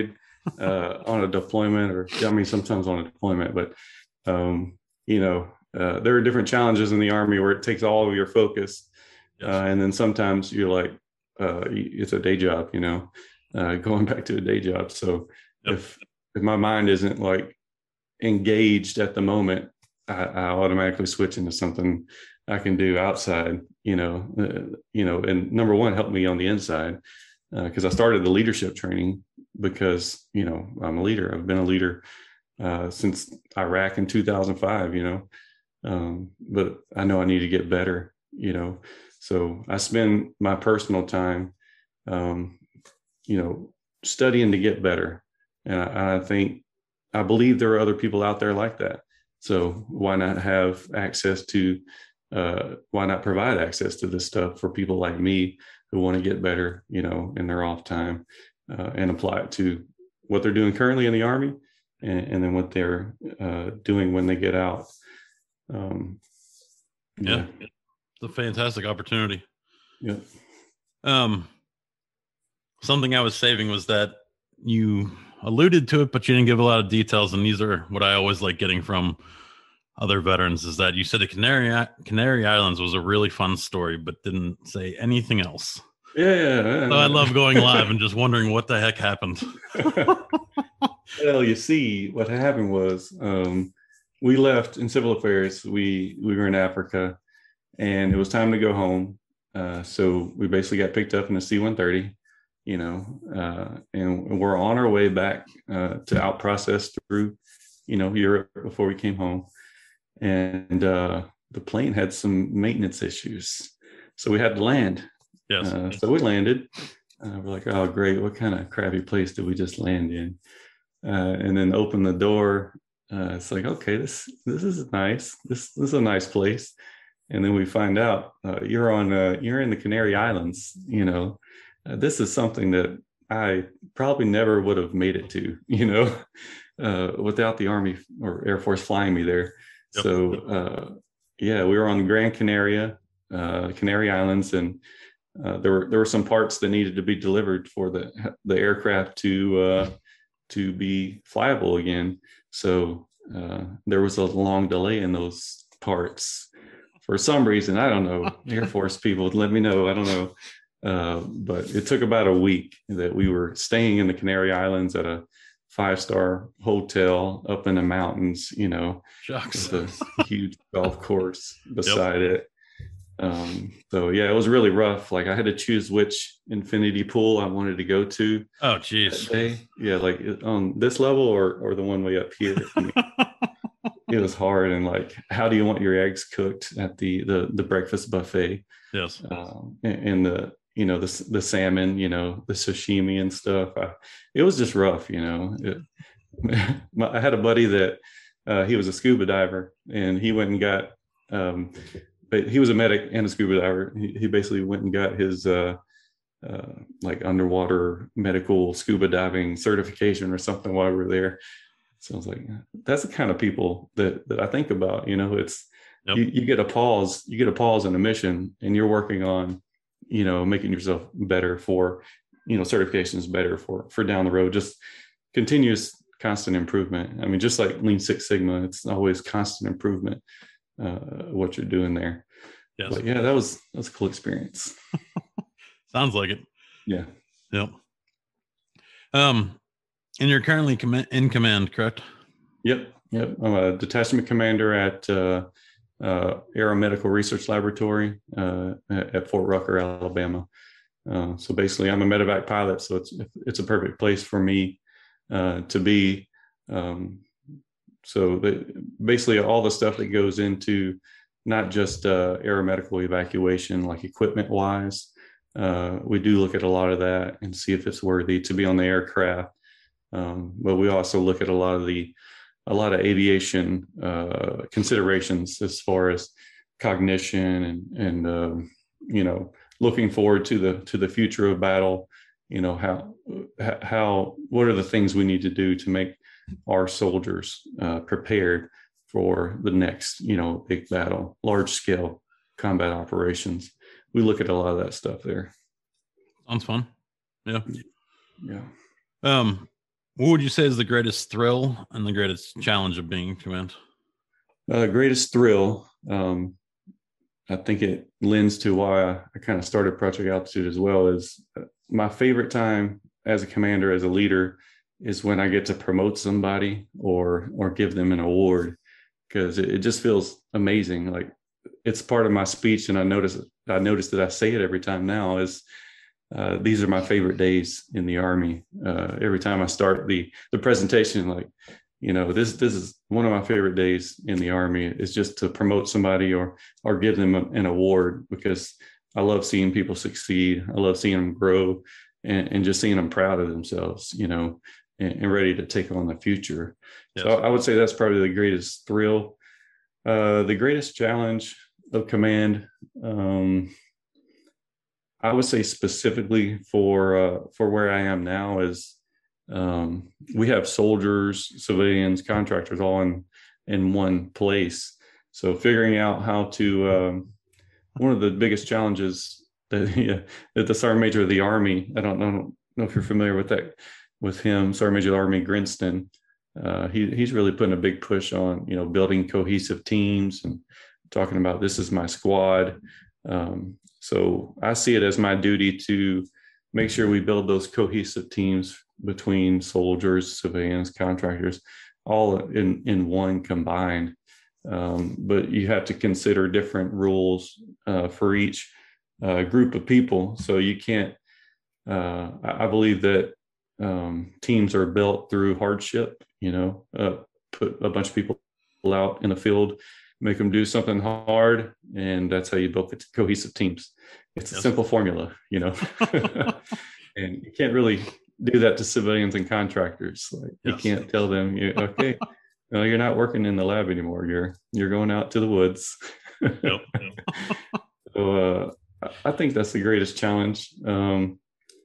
uh, on a deployment, or I mean, sometimes on a deployment, but um, you know, uh, there are different challenges in the Army where it takes all of your focus, uh, Yes. and then sometimes you're like, uh, it's a day job, you know, uh, going back to a day job. So Yep. if if my mind isn't like engaged at the moment, I, I automatically switch into something I can do outside, you know, uh, you know, and number one, help me on the inside, because uh, I started the leadership training because, you know, I'm a leader. I've been a leader uh, since Iraq in two thousand five, you know, um, but I know I need to get better, you know, so I spend my personal time, um, you know, studying to get better. And I, I think, I believe there are other people out there like that. So why not have access to, uh, why not provide access to this stuff for people like me who want to get better, you know, in their off time, uh, and apply it to what they're doing currently in the Army, and, and then what they're uh, doing when they get out. Um, Yeah. yeah. It's a fantastic opportunity. Yeah. Um, something I was saving was that you alluded to it, but you didn't give a lot of details. And these are what I always like getting from other veterans, is that you said the Canary Canary Islands was a really fun story, but didn't say anything else. Yeah. So I love going live and just wondering what the heck happened. Well, you see, what happened was, um, we left in civil affairs. We we were in Africa, and it was time to go home. Uh, so we basically got picked up in a C one thirty, you know, uh, and we're on our way back uh, to out process through, you know, Europe before we came home. And uh, the plane had some maintenance issues, so we had to land. Yes. Uh, so we landed. Uh, we're like, oh, great. What kind of crappy place did we just land in? Uh, and then open the door. Uh, it's like, okay, this this is nice. This this is a nice place. And then we find out uh, you're on uh, you're in the Canary Islands. You know, uh, this is something that I probably never would have made it to. You know, uh, without the Army or Air Force flying me there. Yep. So uh, yeah, we were on Gran Canaria, uh, Canary Islands, and uh, there were there were some parts that needed to be delivered for the the aircraft to uh, to be flyable again. So uh, there was a long delay in those parts for some reason. I don't know. Air Force people would let me know. I don't know. Uh, but it took about a week that we were staying in the Canary Islands at a five-star hotel up in the mountains, you know, Shucks. with a huge golf course beside yep. it. Um, so yeah, it was really rough. Like I had to choose which infinity pool I wanted to go to. Oh, geez. Yeah, like on this level or or the one way up here. I mean, it was hard. And like, how do you want your eggs cooked at the the the breakfast buffet? Yes. Um, and, and the you know the the salmon, you know, the sashimi and stuff. I, it was just rough, you know. It, I had a buddy that uh, he was a scuba diver, and he went and got. Um, but he was a medic and a scuba diver. He, he basically went and got his uh, uh, like underwater medical scuba diving certification or something while we were there. So I was like, that's the kind of people that that I think about. You know, it's yep. you, you get a pause, you get a pause in a mission, and you're working on, you know, making yourself better for, you know, certifications better for for down the road. Just continuous, constant improvement. I mean, just like Lean Six Sigma, it's always constant improvement. Uh, what you're doing there. Yes. But yeah, that was that was a cool experience. Sounds like it. Yeah. Yep. Um, and you're currently com- in command, correct? Yep. Yep. I'm a detachment commander at uh, uh, Aeromedical Research Laboratory uh, at Fort Rucker, Alabama. Uh, so basically, I'm a medevac pilot, so it's it's a perfect place for me uh, to be. Um, So the, basically all the stuff that goes into not just uh, aeromedical evacuation, like equipment wise, uh, we do look at a lot of that and see if it's worthy to be on the aircraft. Um, but we also look at a lot of the, a lot of aviation uh, considerations as far as cognition and, and uh, you know, looking forward to the, to the future of battle, you know, how, how, what are the things we need to do to make our soldiers uh, prepared for the next, you know, big battle, large scale combat operations. We look at a lot of that stuff there. Sounds fun. Yeah. Yeah. Um, What would you say is the greatest thrill and the greatest challenge of being in command? Uh, greatest thrill. Um, I think it lends to why I, I kind of started Project Altitude as well. Is uh, my favorite time as a commander, as a leader, is when I get to promote somebody or or give them an award, because it, it just feels amazing. Like, it's part of my speech, and I notice I notice that I say it every time now. Is uh, these are my favorite days in the Army. Uh, every time I start the the presentation, like, you know, this this is one of my favorite days in the Army, is just to promote somebody or or give them a, an award, because I love seeing people succeed. I love seeing them grow, and, and just seeing them proud of themselves, you know, and, and ready to take on the future. Yes. So I would say that's probably the greatest thrill. Uh, the greatest challenge of command, um, I would say specifically for uh, for where I am now, is um, we have soldiers, civilians, contractors all in in one place. So figuring out how to um, one of the biggest challenges that yeah, that the Sergeant Major of the Army, I don't know, I don't know if you're familiar with that, with him, Sergeant Major of the Army Grinston. Uh, he he's really putting a big push on, you know, building cohesive teams and talking about, this is my squad. Um, so I see it as my duty to make sure we build those cohesive teams between soldiers, civilians, contractors, all in, in one combined. Um, but you have to consider different rules uh, for each uh, group of people. So you can't, uh, I believe that um, teams are built through hardship, you know, uh, put a bunch of people out in the field, make them do something hard, and that's how you build cohesive teams. It's yes. a simple formula, you know, and you can't really do that to civilians and contractors. Like, yes. you can't tell them, you, okay, no, you're not working in the lab anymore. You're you're going out to the woods. Yep, yep. So uh, I think that's the greatest challenge. Um,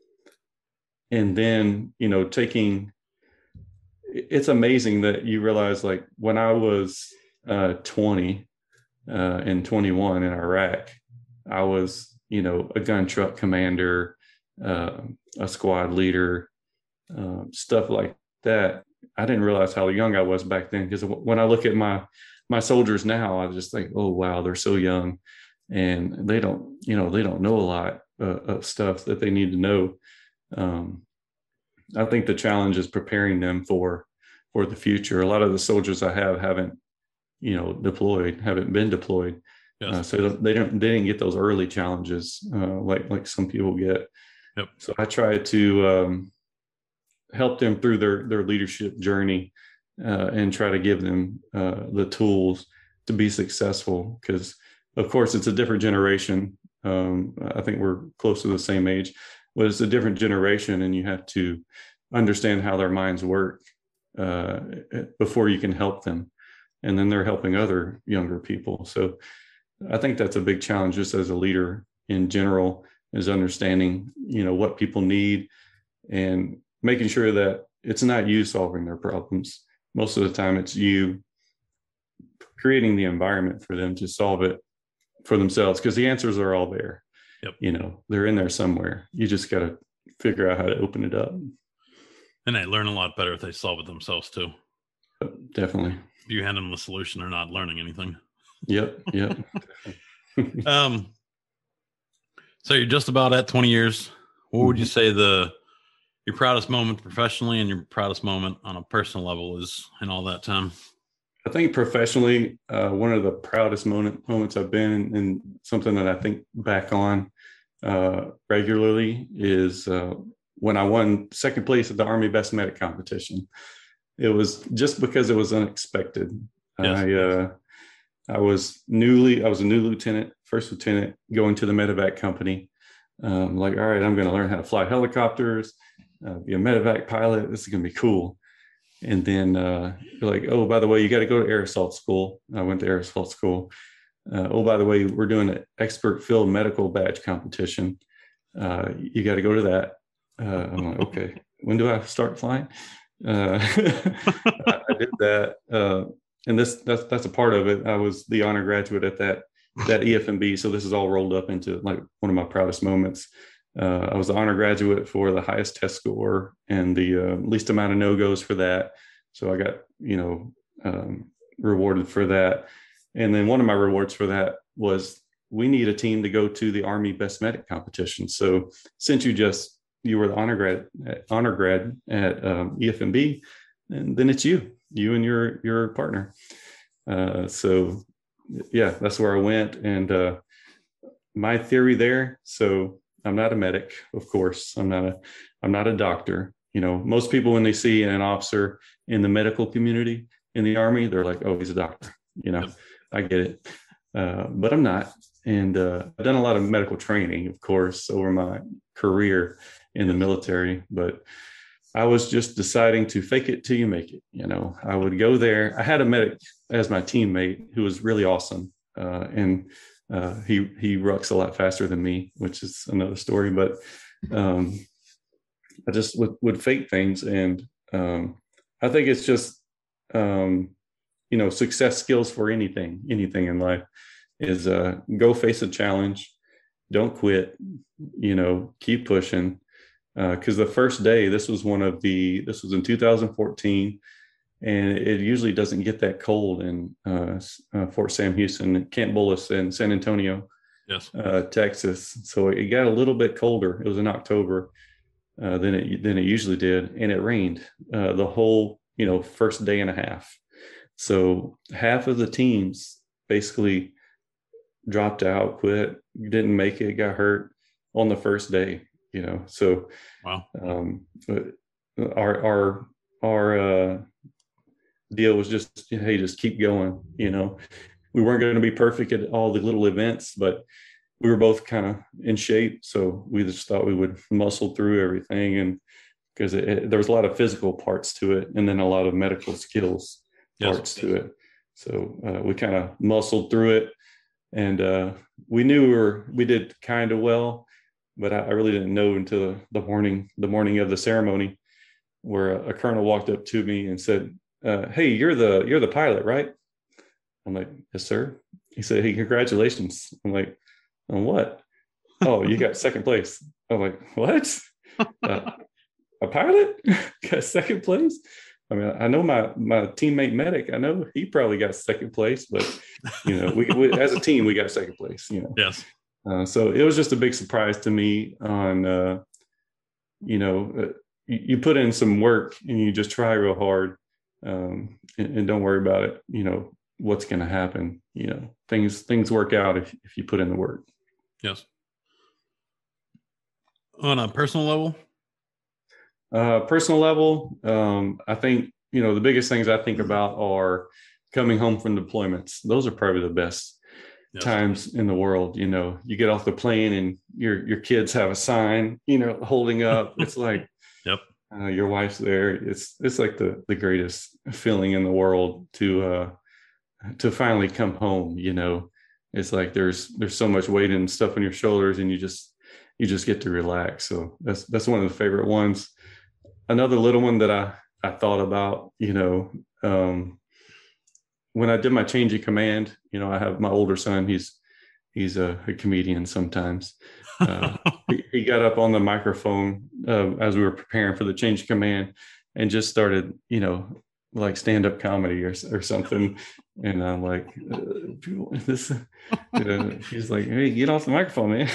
and then, you know, taking, it's amazing that you realize, like, when I was uh, twenty uh, and twenty-one in Iraq, I was, you know, a gun truck commander, uh, a squad leader, uh, stuff like that. I didn't realize how young I was back then, because when I look at my my soldiers now, I just think, oh wow, they're so young, and they don't, you know, they don't know a lot uh, of stuff that they need to know. Um, I think the challenge is preparing them for for the future. A lot of the soldiers I have haven't, you know, deployed, haven't been deployed, yes. uh, so they don't they didn't get those early challenges uh, like like some people get. Yep. So I try to um, help them through their their leadership journey uh, and try to give them uh, the tools to be successful, because of course it's a different generation. Um, I think we're close to the same age, but it's a different generation, and you have to understand how their minds work uh, before you can help them. And then they're helping other younger people. So I think that's a big challenge just as a leader in general, is understanding, you know, what people need and making sure that it's not you solving their problems. Most of the time it's you creating the environment for them to solve it for themselves, because the answers are all there. Yep. You know, they're in there somewhere. You just got to figure out how to open it up. And they learn a lot better if they solve it themselves too. Definitely. If you hand them the solution, they're not learning anything. Yep. Yep. um, so you're just about at twenty years. What would mm-hmm. you say the your proudest moment professionally and your proudest moment on a personal level is in all that time? I think professionally, uh, one of the proudest moment, moments I've been in, and something that I think back on uh, regularly is uh, when I won second place at the Army Best Medic competition. It was just because it was unexpected. Yes. I uh, I was newly, I was a new lieutenant, first lieutenant, going to the medevac company. Um, like, all right, I'm going to learn how to fly helicopters, uh, be a medevac pilot. This is going to be cool. And then uh, you're like, oh, by the way, you got to go to air assault school. I went to air assault school. Uh, oh, by the way, we're doing an expert field medical badge competition. Uh, you got to go to that. Uh, I'm like, okay, when do I start flying? Uh, I, I did that. Uh, and this that's that's a part of it. I was the honor graduate at that that E F M B. So this is all rolled up into like one of my proudest moments. Uh, I was the honor graduate for the highest test score and the uh, least amount of no-goes for that. So I got, you know, um, rewarded for that. And then one of my rewards for that was we need a team to go to the Army Best Medic competition. So since you just, you were the honor grad, honor grad at um, E F M B, and then it's you, you and your, your partner. Uh, so yeah, that's where I went. And uh, my theory there, so I'm not a medic, of course. I'm not a, I'm not a doctor. You know, most people, when they see an officer in the medical community in the Army, they're like, oh, he's a doctor. You know, yep. I get it. Uh, but I'm not. And uh, I've done a lot of medical training, of course, over my career in the military. But I was just deciding to fake it till you make it. You know, I would go there. I had a medic as my teammate who was really awesome. Uh, and uh, he, he rucks a lot faster than me, which is another story. But um, I just would, would fake things. And um, I think it's just, um, you know, success skills for anything, anything in life is uh, go face a challenge. Don't quit, you know, keep pushing. Because uh, the first day, this was one of the, this was in two thousand fourteen, and it usually doesn't get that cold in uh, uh, Fort Sam Houston, Camp Bullis, and San Antonio, yes, uh, Texas. So it got a little bit colder. It was in October uh, than it than it usually did, and it rained uh, the whole, you know, first day and a half. So half of the teams basically dropped out, quit, didn't make it, got hurt on the first day. You know, so wow. Um, our our our uh, deal was just, hey, just keep going. You know, we weren't going to be perfect at all the little events, but we were both kind of in shape, so we just thought we would muscle through everything. And because there was a lot of physical parts to it, and then a lot of medical skills yes. parts to it, so uh, we kind of muscled through it, and uh, we knew we were we did kind of well. But I really didn't know until the morning, the morning of the ceremony, where a, a colonel walked up to me and said, uh, "Hey, you're the you're the pilot, right?" I'm like, "Yes, sir." He said, "Hey, congratulations." I'm like, "On what?" "Oh, you got second place." I'm like, "What? Uh, a pilot got second place?" I mean, I know my my teammate medic. I know he probably got second place, but you know, we, we as a team we got second place. You know. Yes. Uh, so it was just a big surprise to me on, uh, you know, uh, you, you put in some work and you just try real hard um, and, and don't worry about it. You know, what's going to happen, you know, things, things work out if, if you put in the work. Yes. On a personal level? Uh, personal level, um, I think, you know, the biggest things I think about are coming home from deployments. Those are probably the best Yes. times in the world. You know, you get off the plane and your your kids have a sign, you know, holding up. It's like, yep, uh, your wife's there. It's it's like the the greatest feeling in the world to uh, to finally come home. You know, it's like there's there's so much weight and stuff on your shoulders, and you just you just get to relax. So that's that's one of the favorite ones. Another little one that I I thought about, you know. Um, When I did my change of command, you know, I have my older son. He's he's a, a comedian sometimes. Uh, he, he got up on the microphone uh, as we were preparing for the change of command, and just started, you know, like stand-up comedy or or something. And I'm like, uh, this. You know, he's like, hey, get off the microphone, man.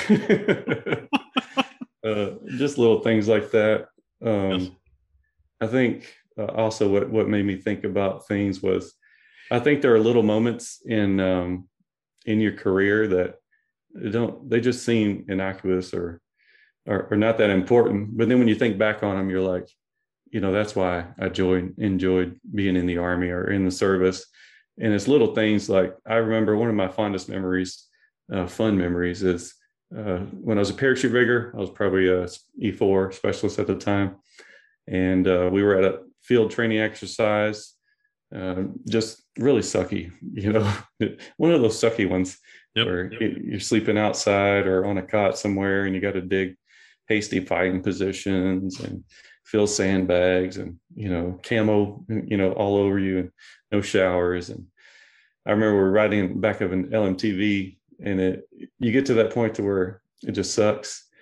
uh, just little things like that. Um, yes. I think uh, also what what made me think about things was, I think there are little moments in um, in your career that don't, they just seem innocuous or, or or not that important. But then when you think back on them, you're like, you know, that's why I enjoyed enjoyed being in the Army or in the service. And it's little things like, I remember one of my fondest memories, uh, fun memories, is uh, when I was a parachute rigger. I was probably a E four specialist at the time, and uh, we were at a field training exercise. Uh, just really sucky, you know, one of those sucky ones yep, where yep. you're sleeping outside or on a cot somewhere, and you got to dig hasty fighting positions and fill sandbags and, you know, camo, you know, all over you, and no showers. And I remember we were riding in the back of an L M T V, and it, you get to that point to where it just sucks.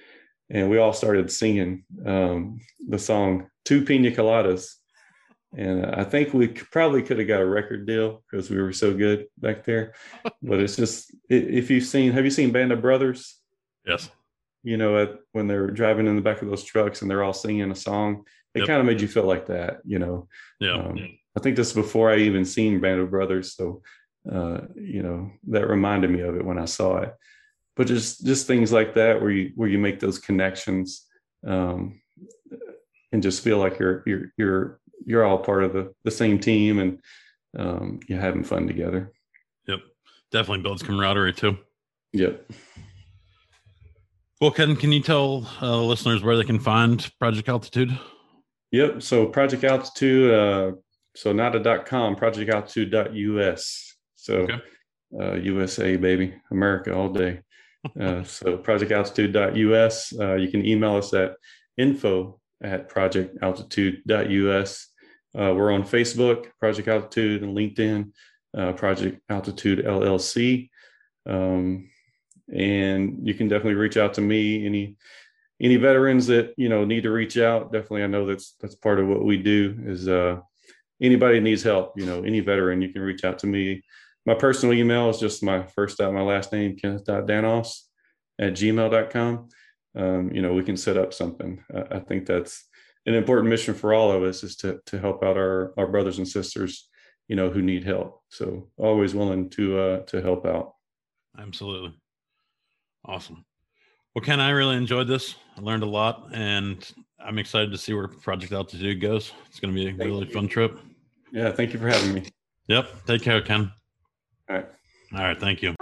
and we all started singing um, the song Two Pina Coladas. And I think we probably could have got a record deal because we were so good back there. But it's just, if you've seen, have you seen Band of Brothers? Yes. You know, at, when they're driving in the back of those trucks and they're all singing a song, it yep. kind of made you feel like that, you know. Yeah. Um, I think this is before I even seen Band of Brothers. So, uh, you know, that reminded me of it when I saw it. But just, just things like that where you, where you make those connections um, and just feel like you're, you're, you're, you're all part of the, the same team and um, you're having fun together. Yep. Definitely builds camaraderie too. Yep. Well, Ken, can you tell uh, listeners where they can find Project Altitude? Yep. So Project Altitude, uh, so nada dot com, project altitude dot U S. So okay. uh, U S A, baby, America all day. Uh, so project altitude dot U S. Uh, you can email us at info at project altitude dot U S. Uh, we're on Facebook, Project Altitude, and LinkedIn, uh, Project Altitude L L C. Um, and you can definitely reach out to me. Any any veterans that you know need to reach out, definitely. I know that's that's part of what we do. Is uh, anybody needs help, you know, any veteran, you can reach out to me. My personal email is just my first dot my last name, kenneth dot danos at gmail dot com. Um, you know, we can set up something. I, I think that's an important mission for all of us, is to to help out our our brothers and sisters, you know, who need help. So always willing to uh, to help out. Absolutely. Awesome. Well, Ken, I really enjoyed this. I learned a lot, and I'm excited to see where Project Altitude goes. It's going to be a thank really you. fun trip. Yeah. Thank you for having me. Yep. Take care, Ken. All right. All right. Thank you.